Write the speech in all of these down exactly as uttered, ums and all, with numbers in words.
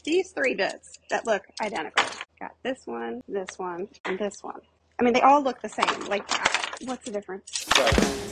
these three bits that look identical. Got this one, this one, and this one. I mean, they all look the same. Like, what's the difference? Right.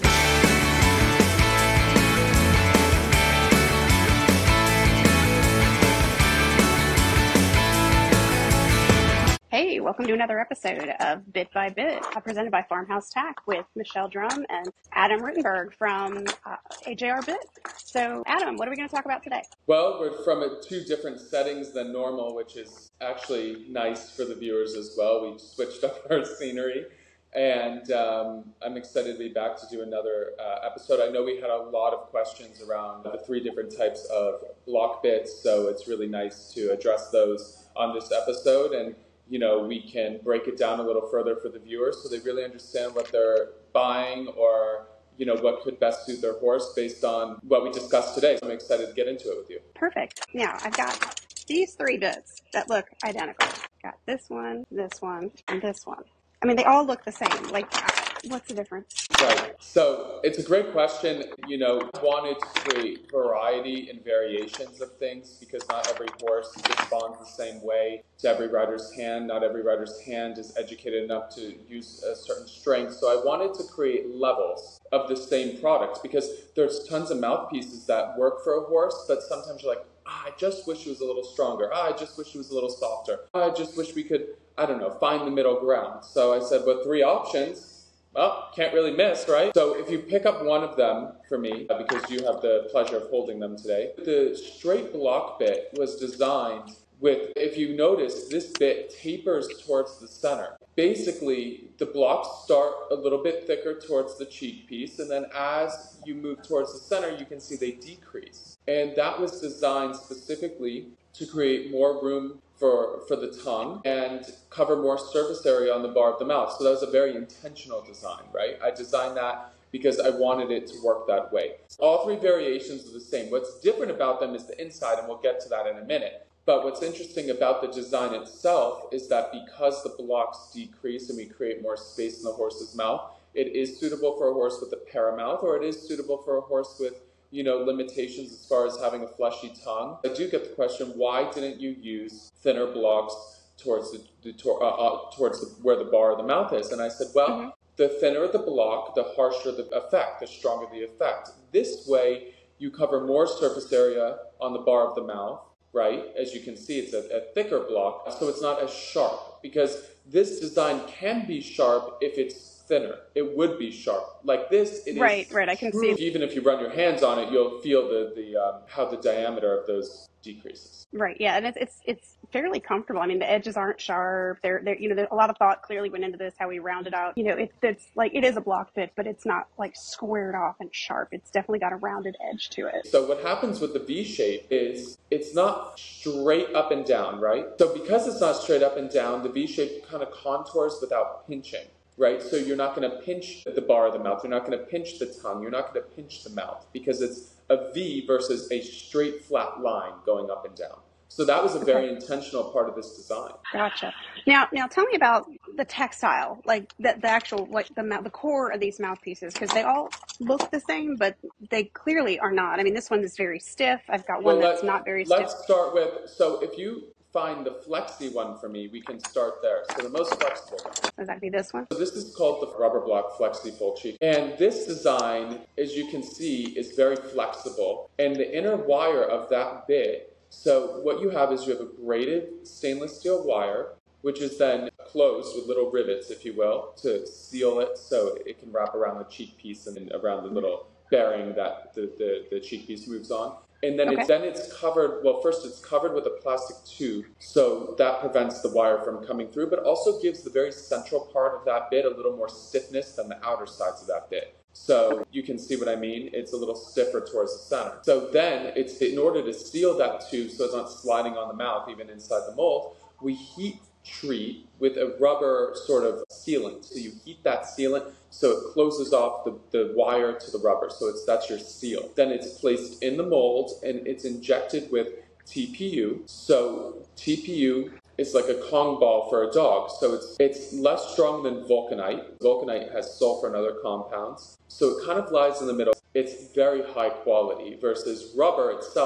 Hey, welcome to another episode of Bit by Bit, uh, presented by Farmhouse Tack with Michelle Drum and Adam Rittenberg from uh, A J R Bit. So, Adam, what are we going to talk about today? Well, we're from a, two different settings than normal, which is actually nice for the viewers as well. We switched up our scenery, and um, I'm excited to be back to do another uh, episode. I know we had a lot of questions around the three different types of block bits, so it's really nice to address those on this episode. And you know, we can break it down a little further for the viewers so they really understand what they're buying or, you know, what could best suit their horse based on what we discussed today. So I'm excited to get into it with you. Perfect. Now, I've got these three bits that look identical. Got this one, this one, and this one. I mean, they all look the same. Like, what's the difference? Right. So it's a great question. You know, I wanted to create variety and variations of things because not every horse responds the same way to every rider's hand. Not every rider's hand is educated enough to use a certain strength. So I wanted to create levels of the same product because there's tons of mouthpieces that work for a horse, but sometimes you're like, ah, I just wish it was a little stronger. Ah, I just wish it was a little softer. Ah, I just wish we could, I don't know, find the middle ground. So I said, with three options, well, can't really miss, right? So if you pick up one of them for me, uh, because you have the pleasure of holding them today, the straight block bit was designed with, if you notice, this bit tapers towards the center. Basically, the blocks start a little bit thicker towards the cheek piece, and then as you move towards the center, you can see they decrease. And that was designed specifically to create more room for for the tongue and cover more surface area on the bar of the mouth. So that was a very intentional design, right? I designed that because I wanted it to work that way. All three variations are the same. What's different about them is the inside, and we'll get to that in a minute. But what's interesting about the design itself is that because the blocks decrease and we create more space in the horse's mouth, it is suitable for a horse with a paramouth, or it is suitable for a horse with, you know, limitations as far as having a fleshy tongue. I do get the question, why didn't you use thinner blocks towards the, the uh, uh, towards the, where the bar of the mouth is? And I said, well, mm-hmm. the thinner the block, the harsher the effect, the stronger the effect. This way, you cover more surface area on the bar of the mouth, right? As you can see, it's a, a thicker block, so it's not as sharp, because this design can be sharp if it's thinner. It would be sharp. Like this, it right, is right. I can true. see. Even if you run your hands on it, you'll feel the the um, how the diameter of those decreases. Right. Yeah, and it's it's it's fairly comfortable. I mean, the edges aren't sharp. They're they're you know, there's a lot of thought clearly went into this, how we rounded out. You know, it, it's like it is a block bit, but it's not like squared off and sharp. It's definitely got a rounded edge to it. So what happens with the V shape is it's not straight up and down, right? So because it's not straight up and down, the V shape kind of contours without pinching. Right? So you're not going to pinch the bar of the mouth. You're not going to pinch the tongue. You're not going to pinch the mouth because it's a V versus a straight flat line going up and down. So that was a very okay. intentional part of this design. Gotcha. Now, now tell me about the textile, like the, the actual, like the the core of these mouthpieces, because they all look the same, but they clearly are not. I mean, this one is very stiff. I've got one well, that's not very let's stiff. Let's start with, so if you find the flexi one for me, we can start there. So the most flexible one. Would that be this one? So this is called the rubber block flexi full cheek. And this design, as you can see, is very flexible. And the inner wire of that bit, so what you have is you have a braided stainless steel wire, which is then closed with little rivets, if you will, to seal it so it can wrap around the cheek piece and around the little bearing that the, the, the cheek piece moves on. And then, okay. it's, then it's covered, well, first it's covered with a plastic tube, so that prevents the wire from coming through, but also gives the very central part of that bit a little more stiffness than the outer sides of that bit. So you can see what I mean? It's a little stiffer towards the center. So then, it's in order to seal that tube so it's not sliding on the mouth, even inside the mold, we heat treat with a rubber sort of sealant. So you heat that sealant so it closes off the, the wire to the rubber. So it's that's your seal. Then it's placed in the mold and it's injected with T P U. So T P U is like a Kong ball for a dog. So it's it's less strong than Vulcanite. Vulcanite has sulfur and other compounds. So it kind of lies in the middle. It's very high quality versus rubber itself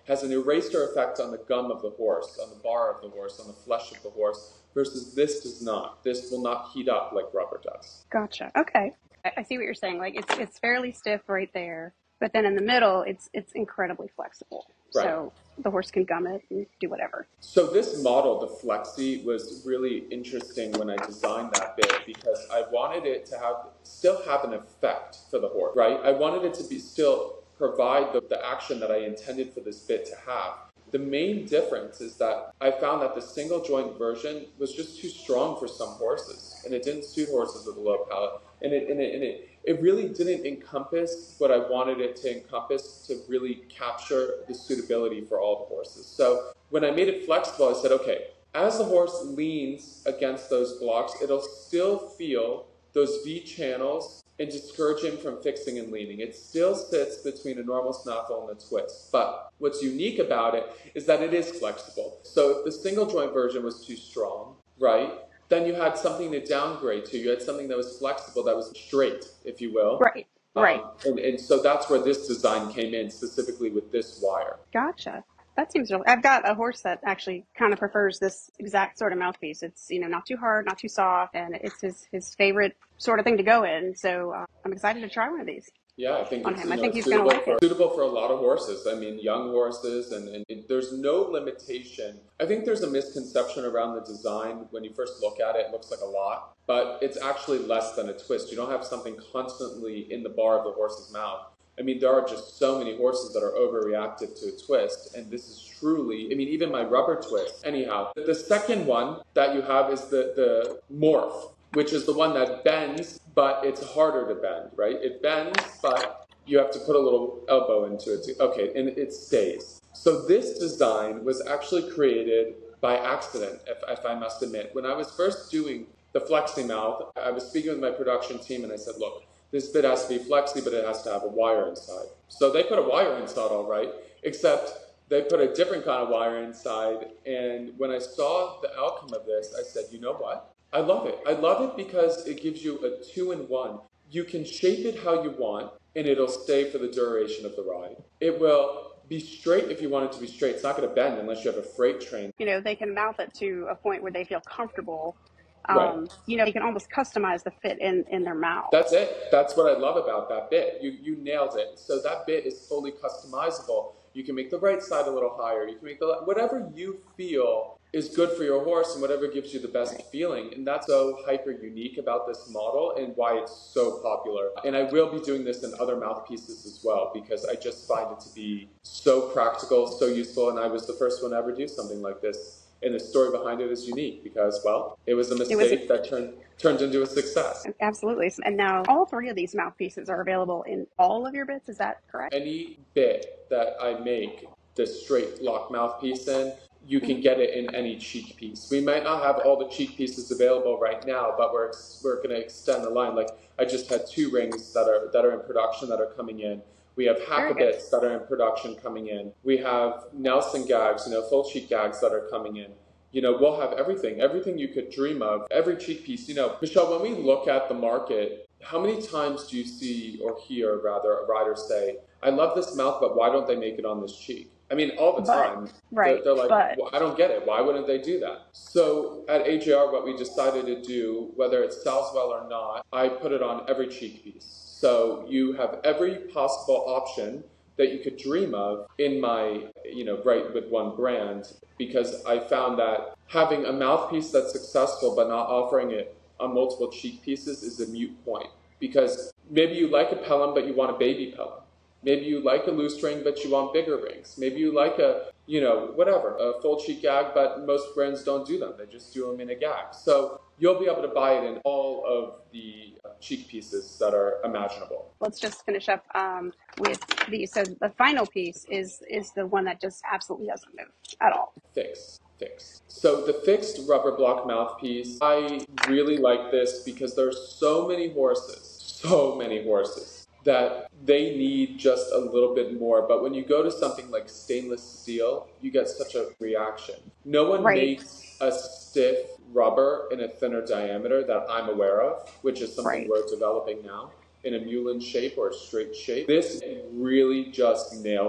has an eraser effect on the gum of the horse, on the bar of the horse, on the flesh of the horse, versus this does not. This will not heat up like rubber does. Gotcha. Okay. I, I see what you're saying. Like it's it's fairly stiff right there, but then in the middle, it's it's incredibly flexible. Right. So the horse can gum it and do whatever. So this model, the Flexi, was really interesting when I designed that bit because I wanted it to have still have an effect for the horse, right? I wanted it to be still provide the, the action that I intended for this bit to have. The main difference is that I found that the single joint version was just too strong for some horses, and it didn't suit horses with a low palate, and it and it, and it it really didn't encompass what I wanted it to encompass to really capture the suitability for all the horses. So when I made it flexible, I said, okay, as the horse leans against those blocks, it'll still feel those V channels and discourage him from fixing and leaning. It still sits between a normal snaffle and a twist. But what's unique about it is that it is flexible. So if the single joint version was too strong, right, then you had something to downgrade to. You had something that was flexible, that was straight, if you will. Right, right. Um, and, and so that's where this design came in, specifically with this wire. Gotcha. That seems real. I've got a horse that actually kind of prefers this exact sort of mouthpiece. It's, you know, not too hard, not too soft, and it's his, his favorite sort of thing to go in. So uh, I'm excited to try one of these. Yeah, I think on it's, him. You I know, think he's suitable, gonna like for, it. suitable for a lot of horses. I mean, young horses, and, and it, there's no limitation. I think there's a misconception around the design. When you first look at it, it looks like a lot, but it's actually less than a twist. You don't have something constantly in the bar of the horse's mouth. I mean, there are just so many horses that are overreactive to a twist, and this is truly, I mean, even my rubber twist. Anyhow, the second one that you have is the, the morph, which is the one that bends, but it's harder to bend, right? It bends, but you have to put a little elbow into it. To, okay, and it stays. So this design was actually created by accident, if, if I must admit. When I was first doing the Flexi mouth, I was speaking with my production team, and I said, look, this bit has to be flexi, but it has to have a wire inside. So they put a wire inside, all right, except they put a different kind of wire inside. And when I saw the outcome of this, I said, you know what? I love it. I love it because it gives you a two-in-one. You can shape it how you want, and it'll stay for the duration of the ride. It will be straight if you want it to be straight. It's not going to bend unless you have a freight train. You know, they can mouth it to a point where they feel comfortable. Um, Right. You know, you can almost customize the fit in, in their mouth. That's it. That's what I love about that bit. You you nailed it. So that bit is fully customizable. You can make the right side a little higher. You can make the left, whatever you feel is good for your horse and whatever gives you the best Right. feeling. And that's so hyper unique about this model and why it's so popular. And I will be doing this in other mouthpieces as well because I just find it to be so practical, so useful. And I was the first one to ever do something like this. And the story behind it is unique because, well, it was a mistake was a- that turned turned into a success. Absolutely. And now all three of these mouthpieces are available in all of your bits. Is that correct? Any bit that I make the straight lock mouthpiece in, you can get it in any cheek piece. We might not have all the cheek pieces available right now, but we're we're going to extend the line. Like I just had two rings that are that are in production that are coming in. We have Very good. hackabits that are in production coming in. We have Nelson gags, you know, full cheek gags that are coming in. You know, we'll have everything, everything you could dream of, every cheek piece. You know, Michelle, when we look at the market, how many times do you see or hear, rather, a rider say, I love this mouth, but why don't they make it on this cheek? I mean, all the But- time. right, They're, they're like, but- well, I don't get it. Why wouldn't they do that? So at A J R, what we decided to do, whether it sells well or not, I put it on every cheek piece. So you have every possible option that you could dream of in my, you know, right with one brand, because I found that having a mouthpiece that's successful but not offering it on multiple cheek pieces is a moot point. Because maybe you like a Pelham but you want a baby Pelham. Maybe you like a loose ring but you want bigger rings. Maybe you like a, you know, whatever, a full cheek gag, but most brands don't do them. They just do them in a gag. So you'll be able to buy it in all of the uh, cheek pieces that are imaginable. Let's just finish up um, with these. So the final piece is is the one that just absolutely doesn't move at all. Fix, fix. So the fixed rubber block mouthpiece, I really like this because there's so many horses, so many horses that they need just a little bit more. But when you go to something like stainless steel, you get such a reaction. No one Right. makes a stiff rubber in a thinner diameter that I'm aware of, which is something Right. we're developing now in a mulin shape or a straight shape. This really just nails it.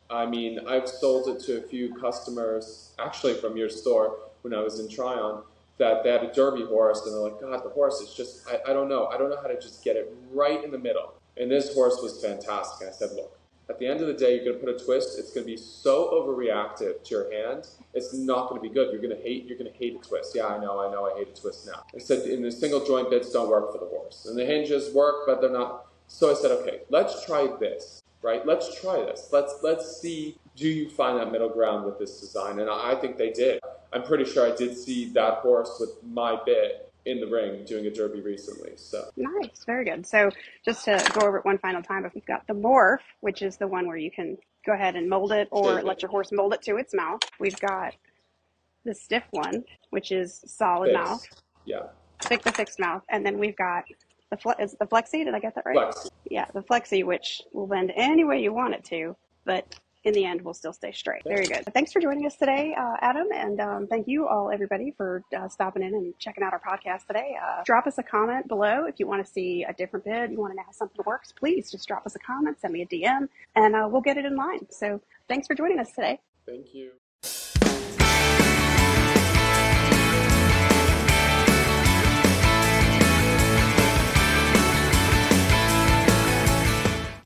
I mean, I've sold it to a few customers, actually from your store when I was in Tryon, that they had a Derby horse, and they're like, God, the horse is just, I, I don't know. I don't know how to just get it right in the middle. And this horse was fantastic. And I said, look, at the end of the day, you're going to put a twist. It's going to be so overreactive to your hand. It's not going to be good. You're going to hate, you're going to hate a twist. Yeah, I know, I know, I hate a twist now. I said, and the single joint bits don't work for the horse. And the hinges work, but they're not. So I said, okay, let's try this. Right? Let's try this. Let's let's see, do you find that middle ground with this design? And I think they did. I'm pretty sure I did see that horse with my bit in the ring doing a Derby recently. So nice, very good. So just to go over it one final time, if you've got the morph, which is the one where you can go ahead and mold it or let your horse mold it to its mouth. We've got the stiff one, which is solid fixed. mouth. Yeah. Pick the fixed mouth. And then we've got the fle- is it the flexi. Did I get that right? Flexi. Yeah, the flexi, which will bend any way you want it to, but in the end will still stay straight. Very good. Thanks for joining us today, uh, Adam, and um, thank you all, everybody, for uh, stopping in and checking out our podcast today. Uh, drop us a comment below if you want to see a different bid, you want to know how something works. Please just drop us a comment, send me a D M, and uh, we'll get it in line. So thanks for joining us today. Thank you.